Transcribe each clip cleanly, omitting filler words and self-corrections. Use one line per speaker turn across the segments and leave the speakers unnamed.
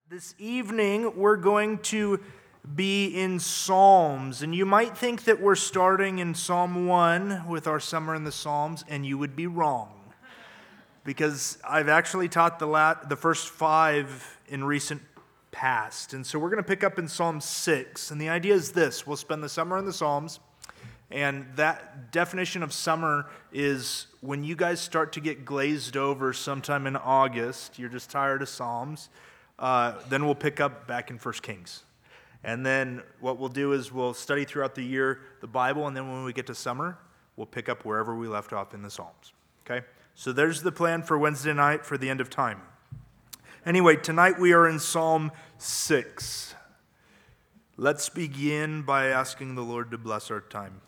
This evening, we're going to be in Psalms, and you might think that we're starting in Psalm 1 with our Summer in the Psalms, and you would be wrong, because I've actually taught the first 5 in recent past, and so we're going to pick up in Psalm 6, and the idea is this: we'll spend the summer in the Psalms, and that definition of summer is when you guys start to get glazed over sometime in August, you're just tired of Psalms. Then we'll pick up back in 1 Kings. And then what we'll do is we'll study throughout the year the Bible, and then when we get to summer, we'll pick up wherever we left off in the Psalms. Okay? So there's the plan for Wednesday night for the end of time. Anyway, tonight we are in Psalm 6. Let's begin by asking the Lord to bless our time.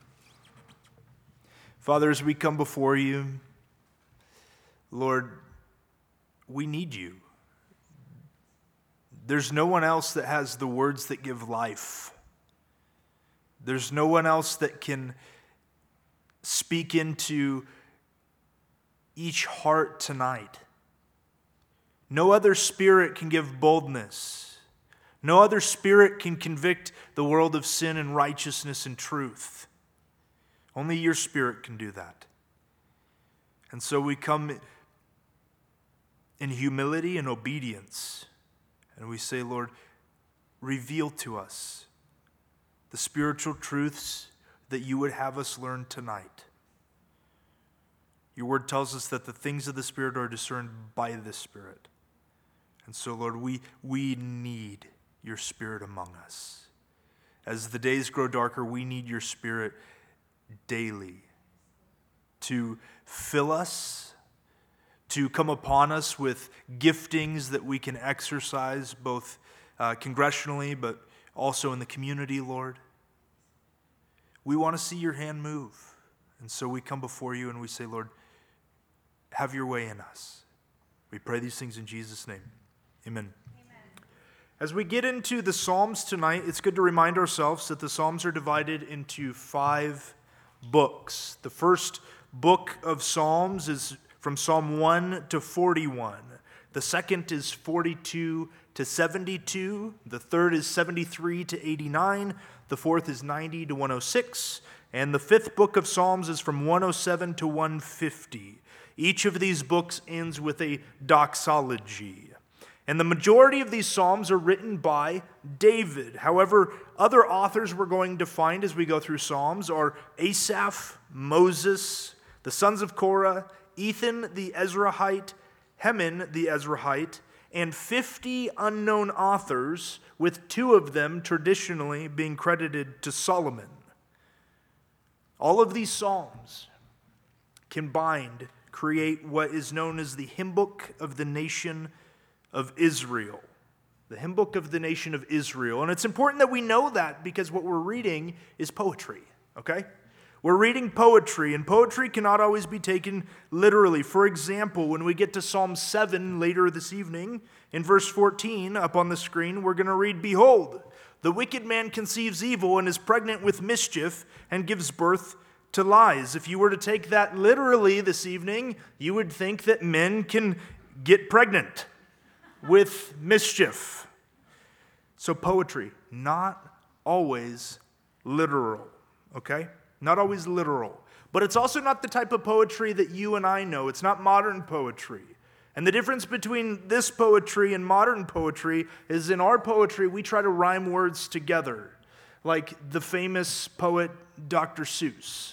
Father, as we come before you, Lord, we need you. There's no one else that has the words that give life. There's no one else that can speak into each heart tonight. No other spirit can give boldness. No other spirit can convict the world of sin and righteousness and truth. Only your Spirit can do that. And so we come in humility and obedience. And we say, Lord, reveal to us the spiritual truths that you would have us learn tonight. Your word tells us that the things of the Spirit are discerned by the Spirit. And so, Lord, we need your Spirit among us. As the days grow darker, we need your Spirit daily to fill us, to come upon us with giftings that we can exercise both congressionally but also in the community, Lord. We want to see your hand move. And so we come before you and we say, Lord, have your way in us. We pray these things in Jesus' name. Amen. As we get into the Psalms tonight, it's good to remind ourselves that the Psalms are divided into 5 books. The first book of Psalms is from Psalm 1 to 41. The second is 42 to 72. The third is 73 to 89. The fourth is 90 to 106. And the fifth book of Psalms is from 107 to 150. Each of these books ends with a doxology. And the majority of these psalms are written by David. However, other authors we're going to find as we go through Psalms are Asaph, Moses, the sons of Korah, Ethan the Ezrahite, Heman the Ezrahite, and 50 unknown authors, with 2 of them traditionally being credited to Solomon. All of these psalms combined create what is known as the hymn book of the nation of Israel. The hymn book of the nation of Israel. And it's important that we know that because what we're reading is poetry, okay? We're reading poetry, and poetry cannot always be taken literally. For example, when we get to Psalm 7 later this evening, in verse 14 up on the screen, we're going to read, "Behold, the wicked man conceives evil and is pregnant with mischief and gives birth to lies." If you were to take that literally this evening, you would think that men can get pregnant with mischief. So poetry, not always literal, okay? Not always literal. But it's also not the type of poetry that you and I know. It's not modern poetry. And the difference between this poetry and modern poetry is in our poetry, we try to rhyme words together, like the famous poet Dr. Seuss.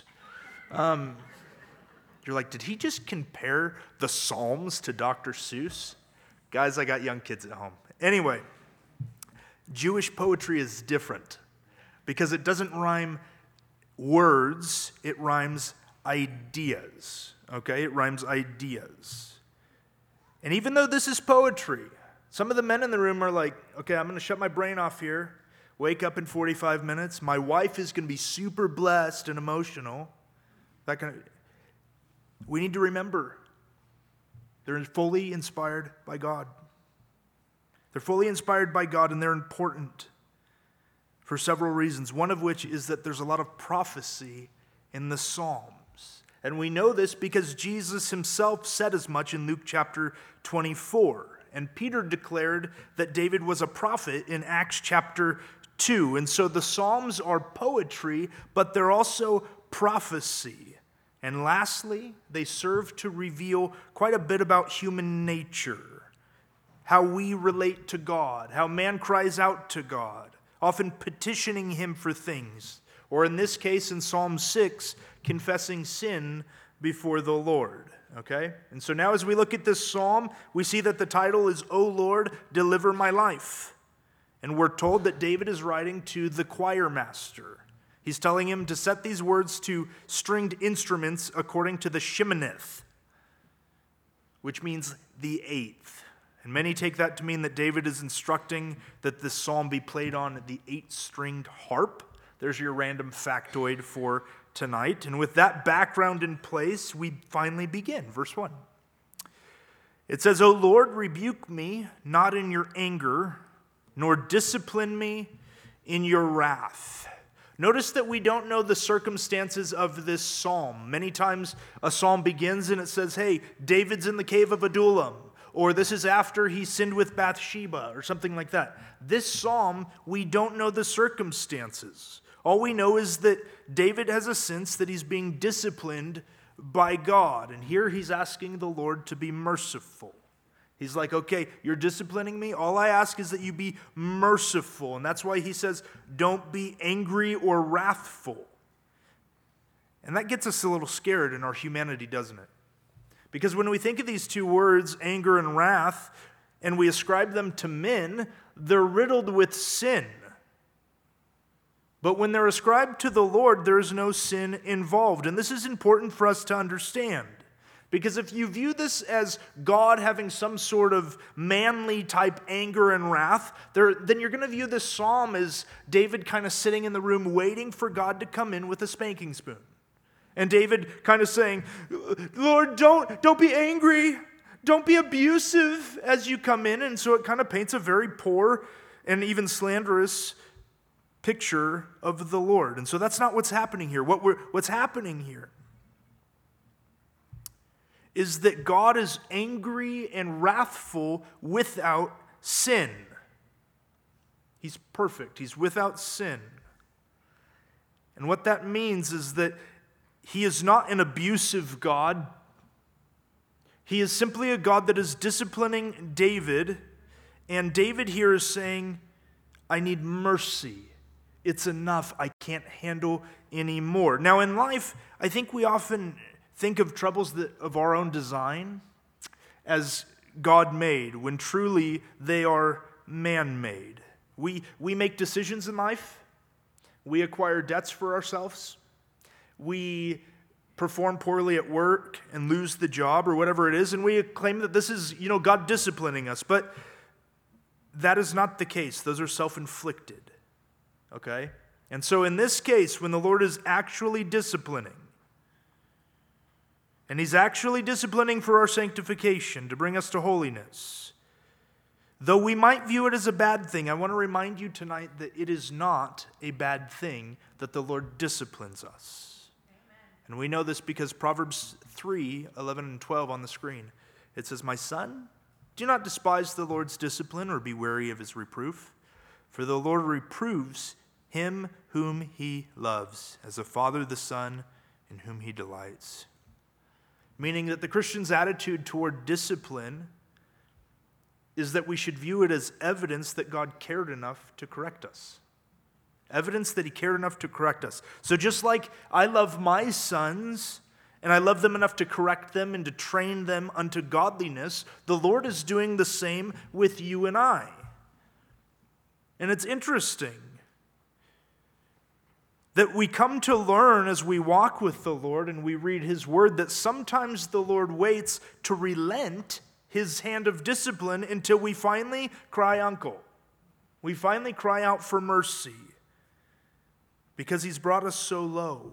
You're like, did he just compare the Psalms to Dr. Seuss? Guys, I got young kids at home. Anyway, Jewish poetry is different because it doesn't rhyme words, it rhymes ideas. Okay? It rhymes ideas. And even though this is poetry, some of the men in the room are like, okay, I'm going to shut my brain off here, wake up in 45 minutes. My wife is going to be super blessed and emotional. We need to remember they're fully inspired by God. They're fully inspired by God, and they're important for several reasons, one of which is that there's a lot of prophecy in the Psalms. And we know this because Jesus himself said as much in Luke chapter 24. And Peter declared that David was a prophet in Acts chapter 2. And so the Psalms are poetry, but they're also prophecy. And lastly, they serve to reveal quite a bit about human nature, how we relate to God, how man cries out to God, often petitioning him for things, or in this case, in Psalm 6, confessing sin before the Lord. Okay? And so now as we look at this psalm, we see that the title is, O Lord, Deliver My Life. And we're told that David is writing to the choir master. He's telling him to set these words to stringed instruments according to the Sheminith, which means the eighth. And many take that to mean that David is instructing that this psalm be played on the 8-stringed harp. There's your random factoid for tonight. And with that background in place, we finally begin. Verse 1. It says, O Lord, rebuke me not in your anger, nor discipline me in your wrath. Notice that we don't know the circumstances of this psalm. Many times a psalm begins and it says, hey, David's in the cave of Adullam, or this is after he sinned with Bathsheba, or something like that. This psalm, we don't know the circumstances. All we know is that David has a sense that he's being disciplined by God, and here he's asking the Lord to be merciful. He's like, okay, you're disciplining me. All I ask is that you be merciful. And that's why he says, don't be angry or wrathful. And that gets us a little scared in our humanity, doesn't it? Because when we think of these two words, anger and wrath, and we ascribe them to men, they're riddled with sin. But when they're ascribed to the Lord, there is no sin involved. And this is important for us to understand. Because if you view this as God having some sort of manly type anger and wrath, then you're going to view this psalm as David kind of sitting in the room waiting for God to come in with a spanking spoon. And David kind of saying, Lord, don't be angry. Don't be abusive as you come in. And so it kind of paints a very poor and even slanderous picture of the Lord. And so that's not what's happening here. What's happening here is that God is angry and wrathful without sin. He's perfect. He's without sin. And what that means is that he is not an abusive God. He is simply a God that is disciplining David. And David here is saying, I need mercy. It's enough. I can't handle anymore. Now in life, I think we often think of troubles of our own design as God made, when truly they are man-made. We make decisions in life. We acquire debts for ourselves. We perform poorly at work and lose the job or whatever it is, and we claim that this is, God disciplining us. But that is not the case. Those are self-inflicted. Okay? And so in this case, when the Lord is actually disciplining, and he's actually disciplining for our sanctification, to bring us to holiness, though we might view it as a bad thing, I want to remind you tonight that it is not a bad thing that the Lord disciplines us. Amen. And we know this because Proverbs 3:11 and 12 on the screen. It says, My son, do not despise the Lord's discipline or be weary of his reproof, for the Lord reproves him whom he loves, as a father the son in whom he delights. Meaning that the Christian's attitude toward discipline is that we should view it as evidence that God cared enough to correct us. Evidence that he cared enough to correct us. So just like I love my sons, and I love them enough to correct them and to train them unto godliness, the Lord is doing the same with you and I. And it's interesting that we come to learn as we walk with the Lord and we read his word that sometimes the Lord waits to relent his hand of discipline until we finally cry uncle. We finally cry out for mercy because he's brought us so low.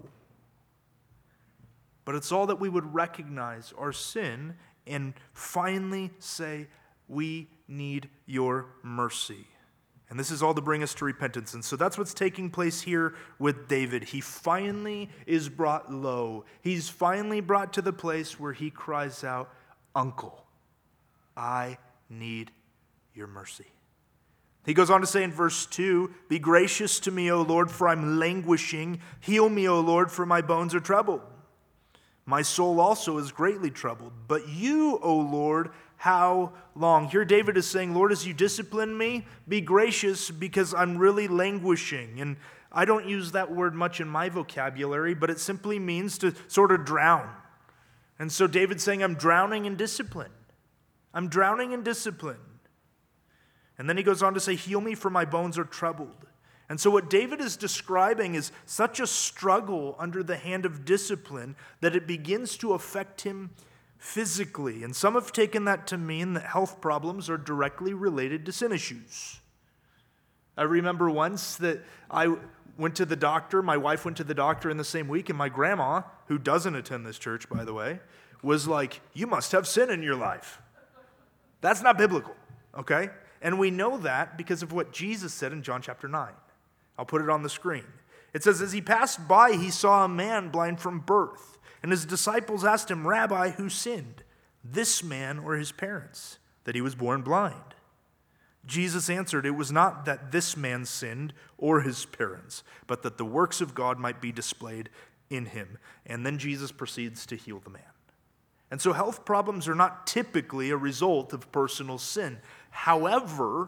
But it's all that we would recognize our sin and finally say, we need your mercy. And this is all to bring us to repentance. And so that's what's taking place here with David. He finally is brought low. He's finally brought to the place where he cries out, Uncle, I need your mercy. He goes on to say in verse 2, be gracious to me, O Lord, for I'm languishing. Heal me, O Lord, for my bones are troubled. My soul also is greatly troubled. But you, O Lord, how long? Here David is saying, Lord, as you discipline me, be gracious because I'm really languishing. And I don't use that word much in my vocabulary, but it simply means to sort of drown. And so David's saying, I'm drowning in discipline. I'm drowning in discipline. And then he goes on to say, heal me for my bones are troubled. And so what David is describing is such a struggle under the hand of discipline that it begins to affect him physically. And some have taken that to mean that health problems are directly related to sin issues. I remember once that I went to the doctor, my wife went to the doctor in the same week, and my grandma, who doesn't attend this church, by the way, was like, you must have sin in your life. That's not biblical, okay? And we know that because of what Jesus said in John chapter 9. I'll put it on the screen. It says, as he passed by, he saw a man blind from birth. And his disciples asked him, Rabbi, who sinned, this man or his parents, that he was born blind? Jesus answered, it was not that this man sinned or his parents, but that the works of God might be displayed in him. And then Jesus proceeds to heal the man. And so health problems are not typically a result of personal sin. However,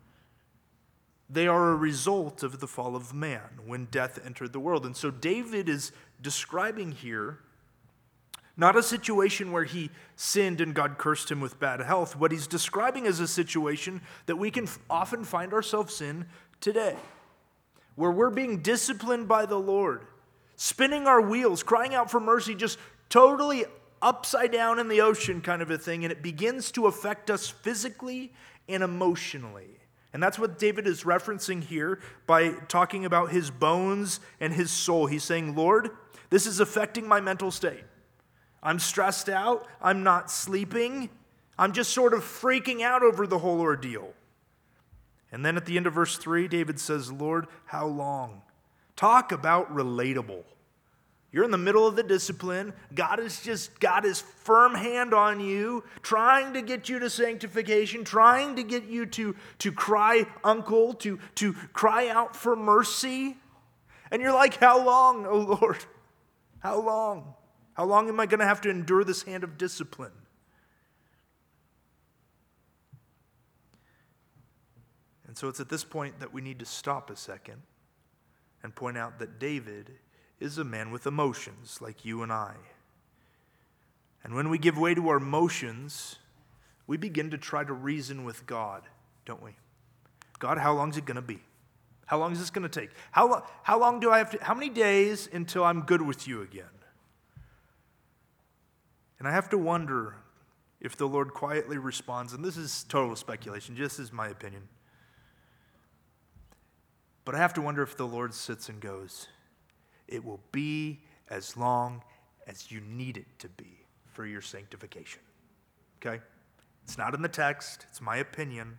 they are a result of the fall of man when death entered the world. And so David is describing here not a situation where he sinned and God cursed him with bad health. What he's describing is a situation that we can often find ourselves in today, where we're being disciplined by the Lord, spinning our wheels, crying out for mercy, just totally upside down in the ocean kind of a thing, and it begins to affect us physically and emotionally. And that's what David is referencing here by talking about his bones and his soul. He's saying, Lord, this is affecting my mental state. I'm stressed out. I'm not sleeping. I'm just sort of freaking out over the whole ordeal. And then at the end of verse 3, David says, Lord, how long? Talk about relatable. You're in the middle of the discipline. God has just got his firm hand on you, trying to get you to sanctification, trying to get you to cry uncle, to cry out for mercy. And you're like, how long, oh Lord? How long? How long am I going to have to endure this hand of discipline? And so it's at this point that we need to stop a second and point out that David is a man with emotions like you and I. And when we give way to our emotions, we begin to try to reason with God, don't we? God, how long is it going to be? How long is this going to take? How long do I have to, how many days until I'm good with you again? And I have to wonder if the Lord quietly responds, and this is total speculation, just as my opinion. But I have to wonder if the Lord sits and goes, it will be as long as you need it to be for your sanctification. Okay? It's not in the text. It's my opinion.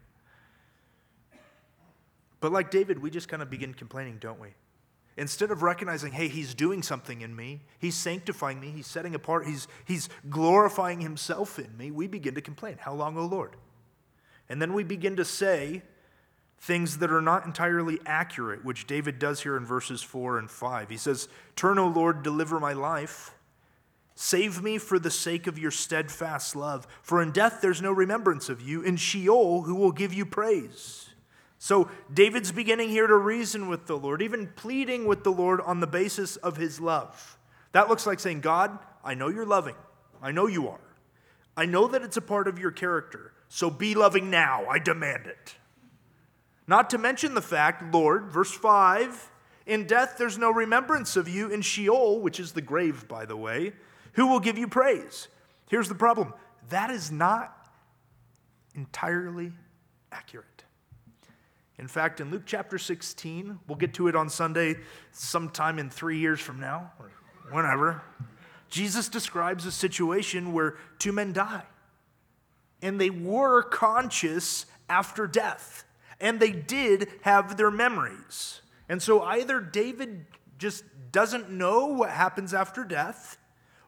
But like David, we just kind of begin complaining, don't we? Instead of recognizing, hey, he's doing something in me. He's sanctifying me. He's setting apart. He's glorifying himself in me. We begin to complain. How long, O Lord? And then we begin to say things that are not entirely accurate, which David does here in verses 4 and 5. He says, turn, O Lord, deliver my life. Save me for the sake of your steadfast love. For in death there's no remembrance of you. In Sheol, who will give you praise? So David's beginning here to reason with the Lord, even pleading with the Lord on the basis of his love. That looks like saying, God, I know you're loving. I know you are. I know that it's a part of your character. So be loving now. I demand it. Not to mention the fact, Lord, verse 5, in death there's no remembrance of you. In Sheol, which is the grave, by the way, who will give you praise? Here's the problem. That is not entirely accurate. In fact, in Luke chapter 16, we'll get to it on Sunday sometime in 3 years from now, or whenever, Jesus describes a situation where two men die. And they were conscious after death. And they did have their memories. And so either David just doesn't know what happens after death,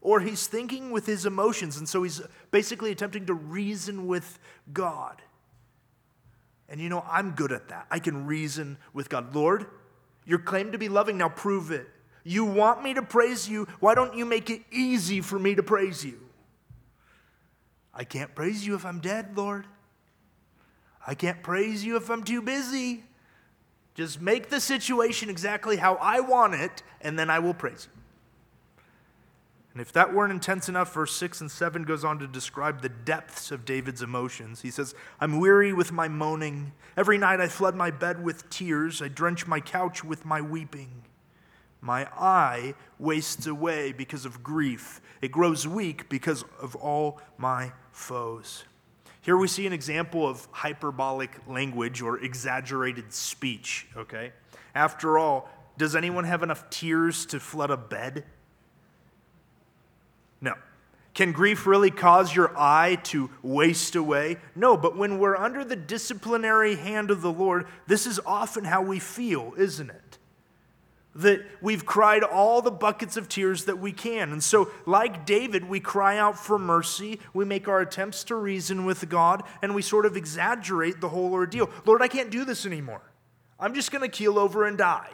or he's thinking with his emotions, and so he's basically attempting to reason with God. And I'm good at that. I can reason with God. Lord, you're claimed to be loving, now prove it. You want me to praise you, why don't you make it easy for me to praise you? I can't praise you if I'm dead, Lord. I can't praise you if I'm too busy. Just make the situation exactly how I want it, and then I will praise you. And if that weren't intense enough, verse 6 and 7 goes on to describe the depths of David's emotions. He says, I'm weary with my moaning. Every night I flood my bed with tears. I drench my couch with my weeping. My eye wastes away because of grief. It grows weak because of all my foes. Here we see an example of hyperbolic language or exaggerated speech, okay? After all, does anyone have enough tears to flood a bed? No. Can grief really cause your eye to waste away? No, but when we're under the disciplinary hand of the Lord, this is often how we feel, isn't it? That we've cried all the buckets of tears that we can. And so, like David, we cry out for mercy, we make our attempts to reason with God, and we sort of exaggerate the whole ordeal. Lord, I can't do this anymore. I'm just going to keel over and die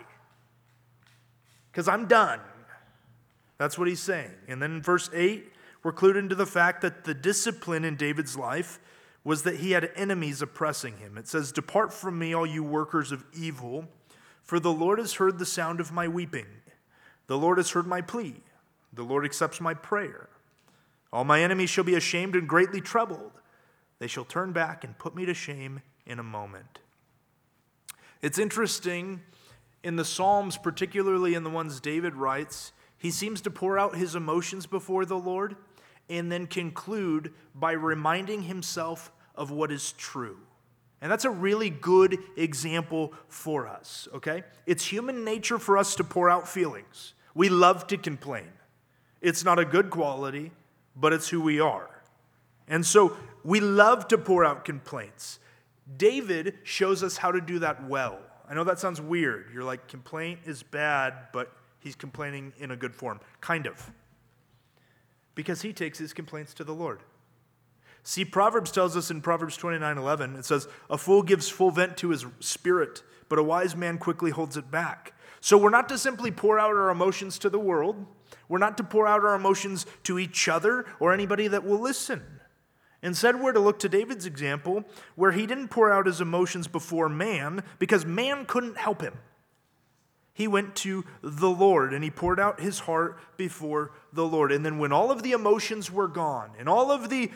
because I'm done. That's what he's saying. And then in verse 8, we're clued into the fact that the discipline in David's life was that he had enemies oppressing him. It says, depart from me, all you workers of evil, for the Lord has heard the sound of my weeping. The Lord has heard my plea. The Lord accepts my prayer. All my enemies shall be ashamed and greatly troubled. They shall turn back and put me to shame in a moment. It's interesting, in the Psalms, particularly in the ones David writes, he seems to pour out his emotions before the Lord and then conclude by reminding himself of what is true. And that's a really good example for us, okay? It's human nature for us to pour out feelings. We love to complain. It's not a good quality, but it's who we are. And so we love to pour out complaints. David shows us how to do that well. I know that sounds weird. You're like, complaint is bad, but he's complaining in a good form. Kind of. Because he takes his complaints to the Lord. See, Proverbs tells us in Proverbs 29:11, it says, a fool gives full vent to his spirit, but a wise man quickly holds it back. So we're not to simply pour out our emotions to the world. We're not to pour out our emotions to each other or anybody that will listen. Instead, we're to look to David's example, where he didn't pour out his emotions before man because man couldn't help him. He went to the Lord and he poured out his heart before the Lord. And then when all of the emotions were gone and all of the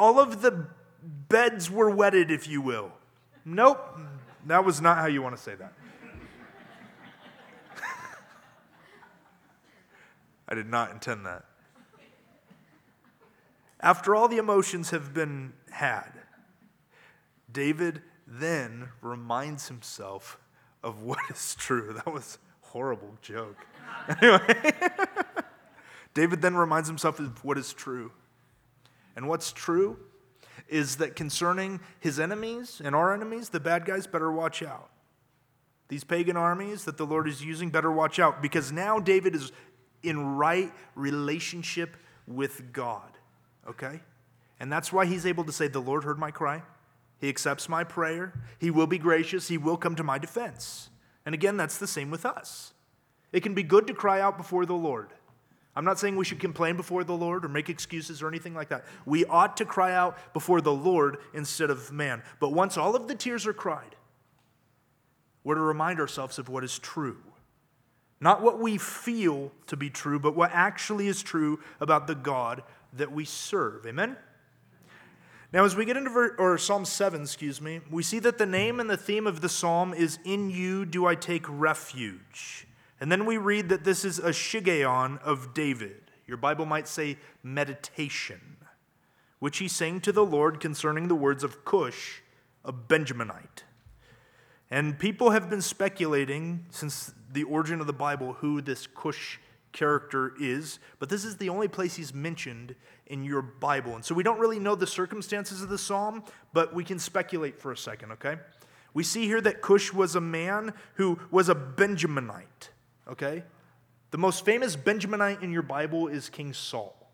beds were wetted, if you will. Nope, that was not how you want to say that. I did not intend that. After all the emotions have been had, David then reminds himself of what is true. That was a horrible joke. Anyway, David then reminds himself of what is true. And what's true is that concerning his enemies and our enemies, the bad guys better watch out. These pagan armies that the Lord is using better watch out, because now David is in right relationship with God. Okay? And that's why he's able to say, the Lord heard my cry. He accepts my prayer. He will be gracious. He will come to my defense. And again, that's the same with us. It can be good to cry out before the Lord. I'm not saying we should complain before the Lord or make excuses or anything like that. We ought to cry out before the Lord instead of man. But once all of the tears are cried, we're to remind ourselves of what is true. Not what we feel to be true, but what actually is true about the God that we serve. Amen? Now, as we get into Psalm 7, we see that the name and the theme of the psalm is, in you do I take refuge. And then we read that this is a shiggaion of David. Your Bible might say meditation, which he sang to the Lord concerning the words of Cush, a Benjaminite. And people have been speculating since the origin of the Bible who this Cush character is, but this is the only place he's mentioned in your Bible. And so we don't really know the circumstances of the psalm, but we can speculate for a second, okay? We see here that Cush was a man who was a Benjaminite, okay? The most famous Benjaminite in your Bible is King Saul.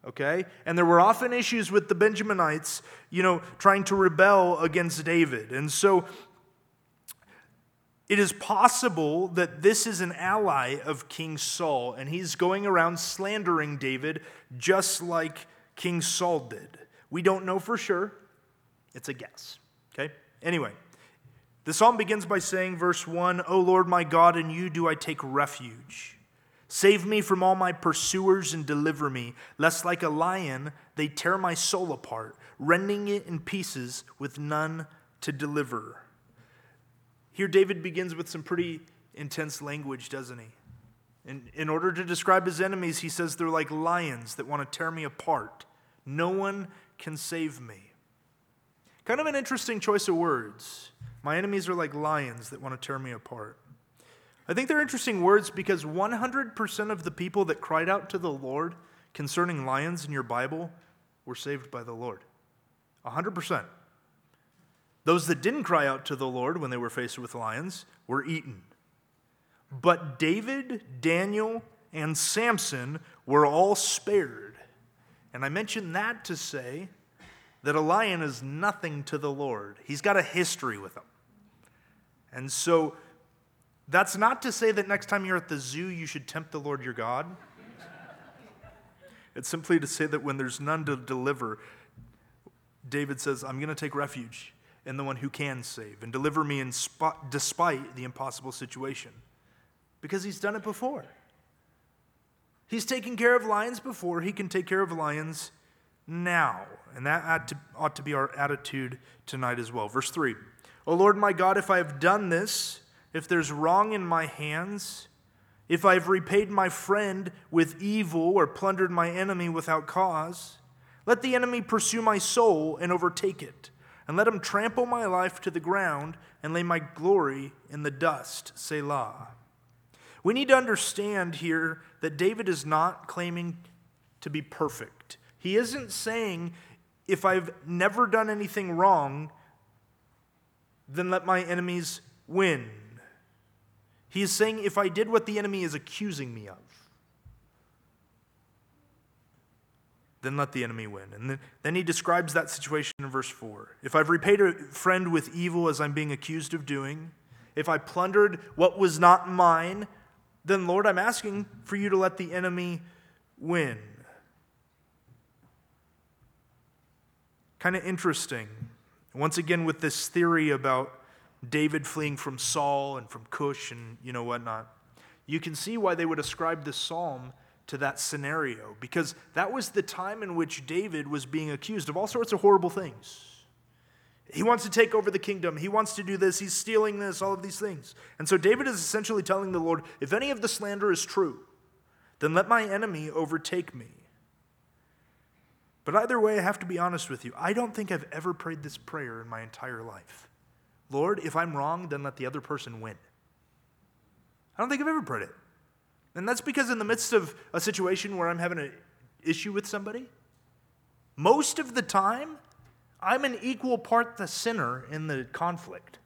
okay? And there were often issues with the Benjaminites, trying to rebel against David. And so it is possible that this is an ally of King Saul, and he's going around slandering David just like King Saul did. We don't know for sure. It's a guess, okay? Anyway, the psalm begins by saying, verse 1, O Lord my God, in you do I take refuge. Save me from all my pursuers and deliver me, lest like a lion they tear my soul apart, rending it in pieces with none to deliver. Here David begins with some pretty intense language, doesn't he? In order to describe his enemies, he says they're like lions that want to tear me apart. No one can save me. Kind of an interesting choice of words. My enemies are like lions that want to tear me apart. I think they're interesting words because 100% of the people that cried out to the Lord concerning lions in your Bible were saved by the Lord. 100%. Those that didn't cry out to the Lord when they were faced with lions were eaten. But David, Daniel, and Samson were all spared. And I mention that to say that a lion is nothing to the Lord. He's got a history with him. And so that's not to say that next time you're at the zoo, you should tempt the Lord your God. It's simply to say that when there's none to deliver, David says, I'm going to take refuge in the one who can save and deliver me despite the impossible situation. Because he's done it before. He's taken care of lions before. He can take care of lions now. And that ought to be our attitude tonight as well. Verse 3, O Lord my God, if I have done this, if there's wrong in my hands, if I've repaid my friend with evil or plundered my enemy without cause, let the enemy pursue my soul and overtake it, and let him trample my life to the ground and lay my glory in the dust. Selah. We need to understand here that David is not claiming to be perfect. He isn't saying, if I've never done anything wrong, then let my enemies win. He is saying, if I did what the enemy is accusing me of, then let the enemy win. And then he describes that situation in verse 4. If I've repaid a friend with evil as I'm being accused of doing, if I plundered what was not mine, then Lord, I'm asking for you to let the enemy win. Kind of interesting. Once again, with this theory about David fleeing from Saul and from Cush and whatnot, you can see why they would ascribe this psalm to that scenario, because that was the time in which David was being accused of all sorts of horrible things. He wants to take over the kingdom. He wants to do this. He's stealing this, all of these things. And so David is essentially telling the Lord, if any of the slander is true, then let my enemy overtake me. But either way, I have to be honest with you. I don't think I've ever prayed this prayer in my entire life. Lord, if I'm wrong, then let the other person win. I don't think I've ever prayed it. And that's because in the midst of a situation where I'm having an issue with somebody, most of the time, I'm an equal part the sinner in the conflict.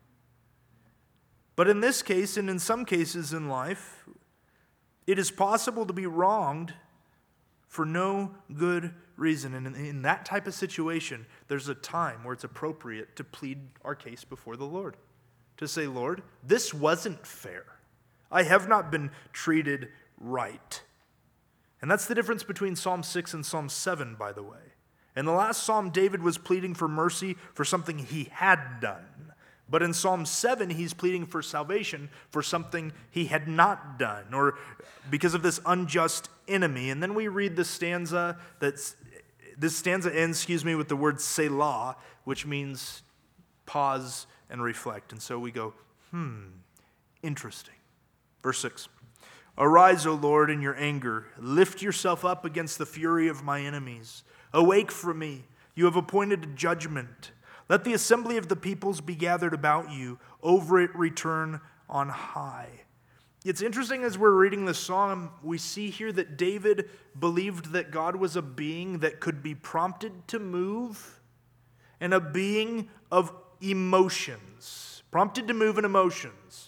But in this case, and in some cases in life, it is possible to be wronged for no good reason. And in that type of situation, there's a time where it's appropriate to plead our case before the Lord. To say, Lord, this wasn't fair. I have not been treated right. And that's the difference between Psalm 6 and Psalm 7, by the way. In the last psalm, David was pleading for mercy for something he had done. But in Psalm 7, he's pleading for salvation for something he had not done, or because of this unjust enemy. And then we read this stanza ends, with the word Selah, which means pause and reflect. And so we go, interesting. Verse 6. Arise, O Lord, in your anger. Lift yourself up against the fury of my enemies. Awake from me. You have appointed a judgment. Let the assembly of the peoples be gathered about you. Over it return on high. It's interesting as we're reading this psalm, we see here that David believed that God was a being that could be prompted to move and a being of emotions. Prompted to move in emotions.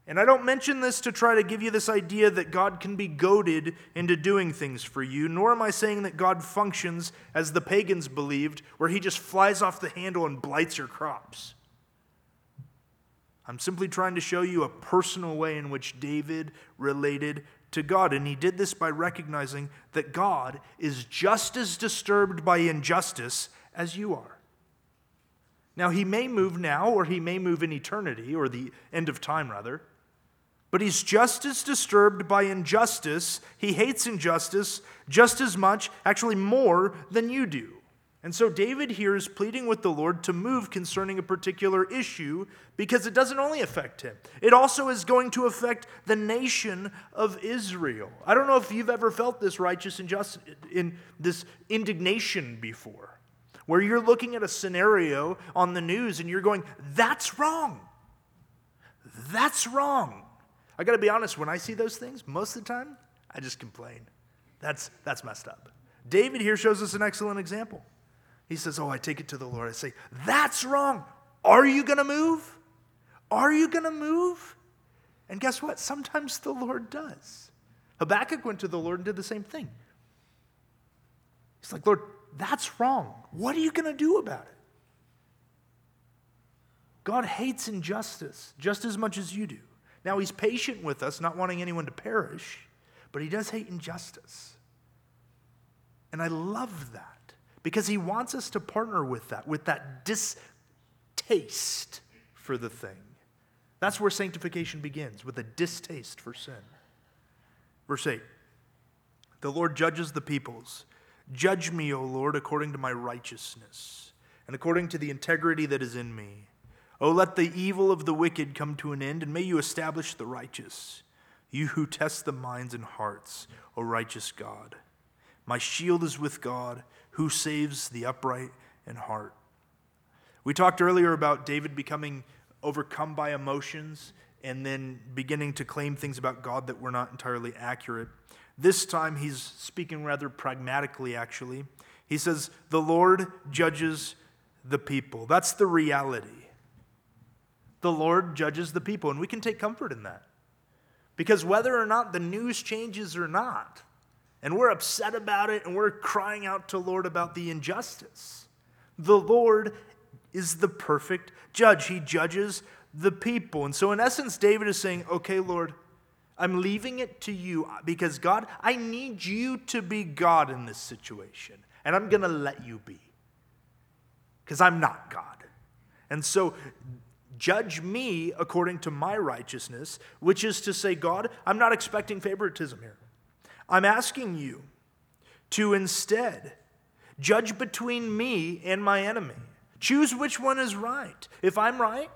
And I don't mention this to try to give you this idea that God can be goaded into doing things for you, nor am I saying that God functions as the pagans believed, where he just flies off the handle and blights your crops. I'm simply trying to show you a personal way in which David related to God, and he did this by recognizing that God is just as disturbed by injustice as you are. Now, he may move now, or he may move in eternity, or the end of time, rather. But he's just as disturbed by injustice. He hates injustice just as much, actually more, than you do. And so David here is pleading with the Lord to move concerning a particular issue because it doesn't only affect him. It also is going to affect the nation of Israel. I don't know if you've ever felt this righteous injustice, in this indignation before, where you're looking at a scenario on the news and you're going, that's wrong. That's wrong. I got to be honest, when I see those things, most of the time, I just complain. That's messed up. David here shows us an excellent example. He says, I take it to the Lord. I say, that's wrong. Are you going to move? Are you going to move? And guess what? Sometimes the Lord does. Habakkuk went to the Lord and did the same thing. He's like, Lord, that's wrong. What are you going to do about it? God hates injustice just as much as you do. Now, he's patient with us, not wanting anyone to perish, but he does hate injustice. And I love that because he wants us to partner with that distaste for the thing. That's where sanctification begins, with a distaste for sin. Verse 8, the Lord judges the peoples. Judge me, O Lord, according to my righteousness and according to the integrity that is in me. O let the evil of the wicked come to an end, and may you establish the righteous, you who test the minds and hearts, O righteous God. My shield is with God, who saves the upright in heart. We talked earlier about David becoming overcome by emotions and then beginning to claim things about God that were not entirely accurate. This time he's speaking rather pragmatically, actually. He says, the Lord judges the people. That's the reality. The Lord judges the people, and we can take comfort in that. Because whether or not the news changes or not, and we're upset about it, and we're crying out to the Lord about the injustice, the Lord is the perfect judge. He judges the people. And so in essence, David is saying, okay, Lord, I'm leaving it to you because God, I need you to be God in this situation, and I'm going to let you be because I'm not God. And so judge me according to my righteousness, which is to say, God, I'm not expecting favoritism here. I'm asking you to instead judge between me and my enemy. Choose which one is right. If I'm right,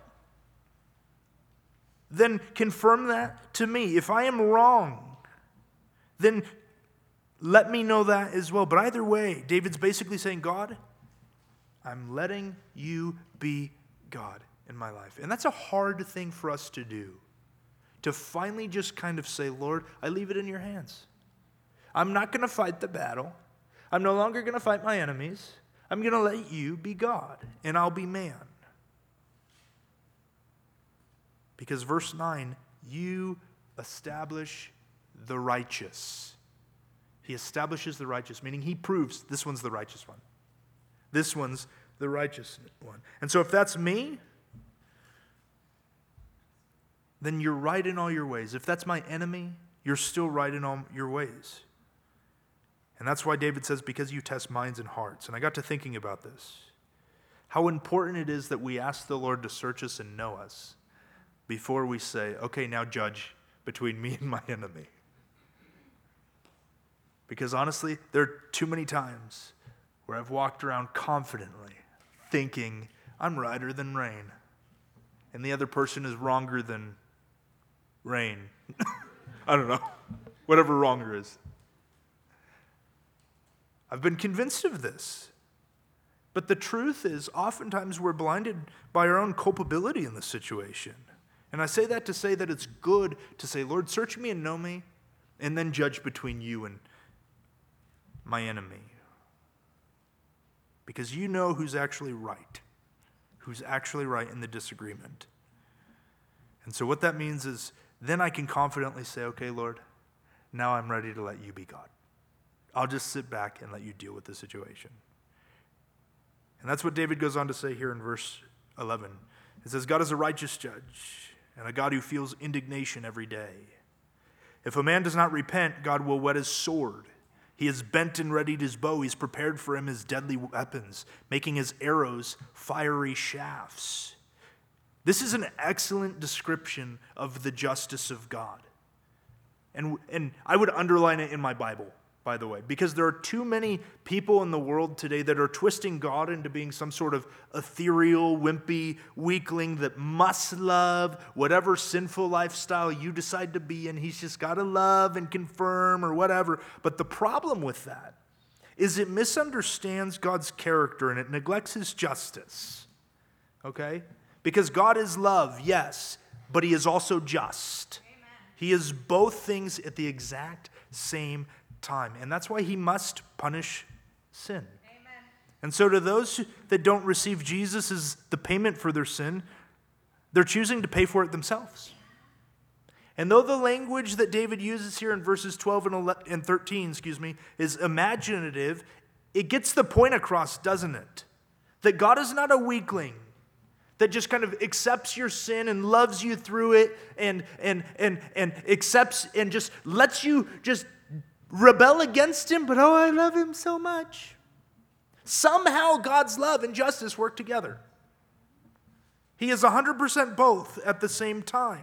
then confirm that to me. If I am wrong, then let me know that as well. But either way, David's basically saying, God, I'm letting you be God in my life. And that's a hard thing for us to do. To finally just kind of say, Lord, I leave it in your hands. I'm not going to fight the battle. I'm no longer going to fight my enemies. I'm going to let you be God, and I'll be man. Because verse 9, you establish the righteous. He establishes the righteous, meaning he proves this one's the righteous one. This one's the righteous one. And so if that's me, then you're right in all your ways. If that's my enemy, you're still right in all your ways. And that's why David says, because you test minds and hearts. And I got to thinking about this. How important it is that we ask the Lord to search us and know us before we say, okay, now judge between me and my enemy. Because honestly, there are too many times where I've walked around confidently thinking I'm righter than rain. And the other person is wronger than rain. I don't know. Whatever wronger is. I've been convinced of this. But the truth is, oftentimes we're blinded by our own culpability in this situation. And I say that to say that it's good to say, Lord, search me and know me, and then judge between you and my enemy. Because you know who's actually right in the disagreement. And so what that means is then I can confidently say, okay, Lord, now I'm ready to let you be God. I'll just sit back and let you deal with the situation. And that's what David goes on to say here in verse 11. It says, God is a righteous judge and a God who feels indignation every day. If a man does not repent, God will whet his sword. He has bent and readied his bow. He's prepared for him his deadly weapons, making his arrows fiery shafts. This is an excellent description of the justice of God. And I would underline it in my Bible, by the way, because there are too many people in the world today that are twisting God into being some sort of ethereal, wimpy weakling that must love whatever sinful lifestyle you decide to be in. He's just got to love and confirm or whatever. But the problem with that is it misunderstands God's character and it neglects his justice. Okay? Because God is love, yes, but he is also just. Amen. He is both things at the exact same time. And that's why he must punish sin. Amen. And so to those that don't receive Jesus as the payment for their sin, they're choosing to pay for it themselves. And though the language that David uses here in verses 12 and 13, is imaginative, it gets the point across, doesn't it? That God is not a weakling that just kind of accepts your sin and loves you through it and accepts and just lets you just rebel against him, but I love him so much. Somehow God's love and justice work together. He is 100% both at the same time.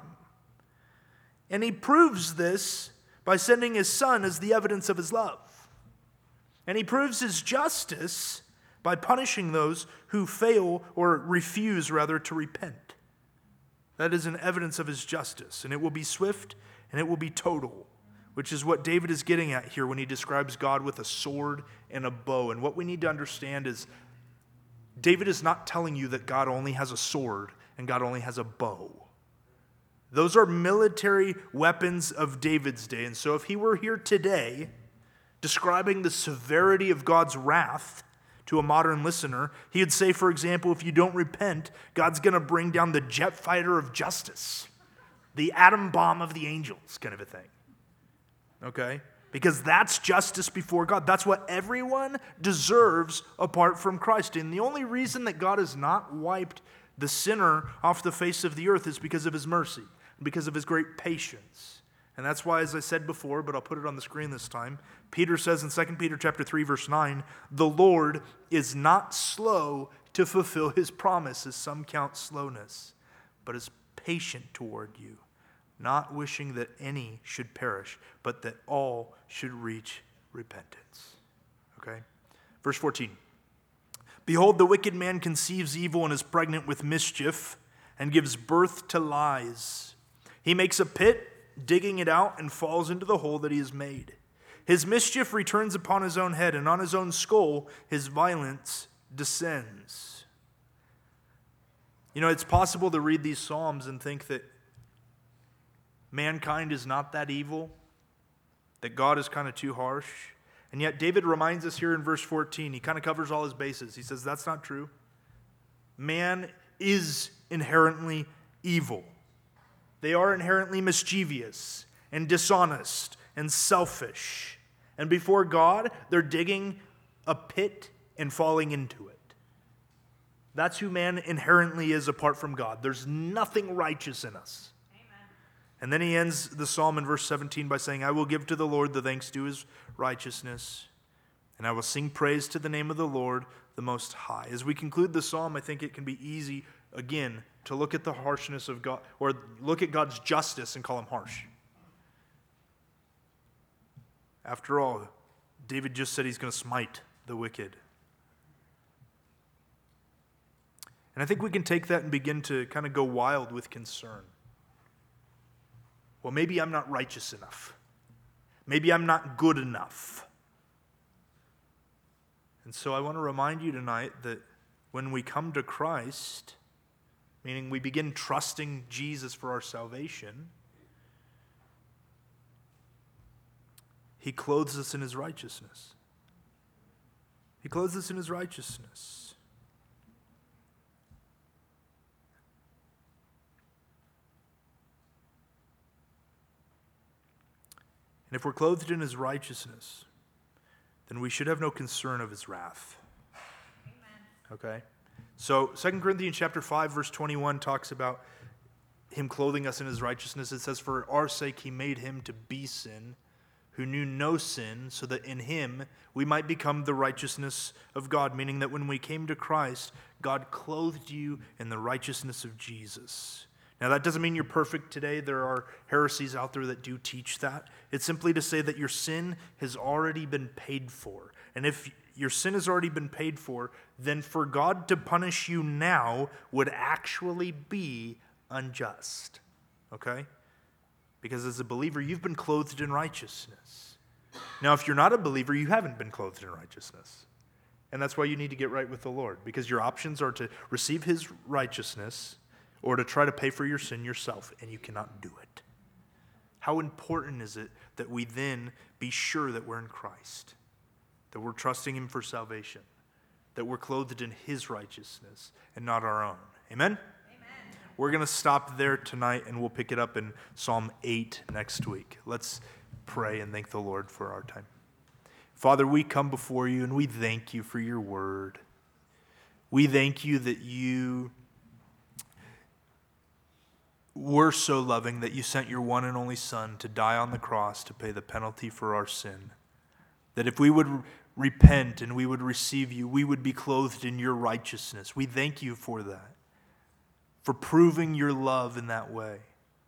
And he proves this by sending his son as the evidence of his love. And he proves his justice by punishing those who fail or refuse, rather, to repent. That is an evidence of his justice, and it will be swift and it will be total, which is what David is getting at here when he describes God with a sword and a bow. And what we need to understand is David is not telling you that God only has a sword and God only has a bow. Those are military weapons of David's day. And so if he were here today describing the severity of God's wrath to a modern listener, he would say, for example, if you don't repent, God's going to bring down the jet fighter of justice, the atom bomb of the angels kind of a thing. Okay? Because that's justice before God. That's what everyone deserves apart from Christ. And the only reason that God has not wiped the sinner off the face of the earth is because of his mercy, because of his great patience. And that's why, as I said before, but I'll put it on the screen this time, Peter says in 2 Peter chapter 3, verse 9, the Lord is not slow to fulfill his promise, as some count slowness, but is patient toward you, not wishing that any should perish, but that all should reach repentance. Okay? Verse 14. Behold, the wicked man conceives evil and is pregnant with mischief and gives birth to lies. He makes a pit, digging it out, and falls into the hole that he has made. His mischief returns upon his own head, and on his own skull his violence descends. You know, it's possible to read these Psalms and think that mankind is not that evil, that God is kind of too harsh. And yet David reminds us here in verse 14, he kind of covers all his bases. He says that's not true. Man is inherently evil. They are inherently mischievous and dishonest and selfish. And before God, they're digging a pit and falling into it. That's who man inherently is apart from God. There's nothing righteous in us. Amen. And then he ends the psalm in verse 17 by saying, I will give to the Lord the thanks due his righteousness, and I will sing praise to the name of the Lord, the Most High. As we conclude the psalm, I think it can be easy, again, to look at the harshness of God, or look at God's justice and call him harsh. After all, David just said he's going to smite the wicked. And I think we can take that and begin to kind of go wild with concern. Well, maybe I'm not righteous enough. Maybe I'm not good enough. And so I want to remind you tonight that when we come to Christ, meaning we begin trusting Jesus for our salvation, he clothes us in his righteousness. He clothes us in his righteousness. And if we're clothed in his righteousness, then we should have no concern of his wrath. Okay? So 2 Corinthians chapter 5, verse 21 talks about him clothing us in his righteousness. It says, "For our sake he made him to be sin, who knew no sin, so that in him we might become the righteousness of God." Meaning that when we came to Christ, God clothed you in the righteousness of Jesus. Now that doesn't mean you're perfect today. There are heresies out there that do teach that. It's simply to say that your sin has already been paid for. And if your sin has already been paid for, then for God to punish you now would actually be unjust. Okay? Because as a believer, you've been clothed in righteousness. Now, if you're not a believer, you haven't been clothed in righteousness. And that's why you need to get right with the Lord. Because your options are to receive his righteousness or to try to pay for your sin yourself, and you cannot do it. How important is it that we then be sure that we're in Christ, that we're trusting him for salvation, that we're clothed in his righteousness and not our own? Amen? We're going to stop there tonight, and we'll pick it up in Psalm 8 next week. Let's pray and thank the Lord for our time. Father, we come before you, and we thank you for your word. We thank you that you were so loving that you sent your one and only Son to die on the cross to pay the penalty for our sin. That if we would repent and we would receive you, we would be clothed in your righteousness. We thank you for that, for proving your love in that way.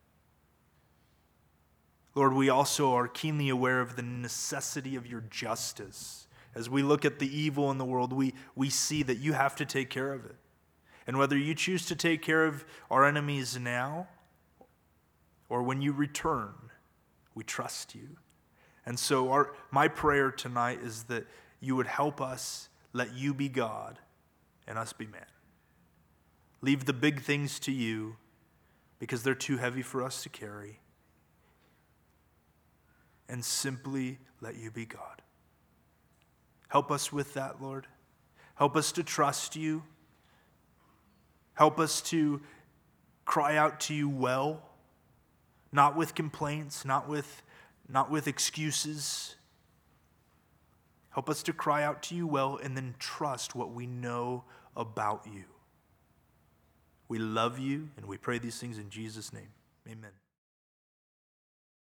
Lord, we also are keenly aware of the necessity of your justice. As we look at the evil in the world, we see that you have to take care of it. And whether you choose to take care of our enemies now or when you return, we trust you. And so my prayer tonight is that you would help us let you be God and us be man. Leave the big things to you because they're too heavy for us to carry. And simply let you be God. Help us with that, Lord. Help us to trust you. Help us to cry out to you well, not with complaints, not with excuses. Help us to cry out to you well and then trust what we know about you. We love you, and we pray these things in Jesus' name. Amen.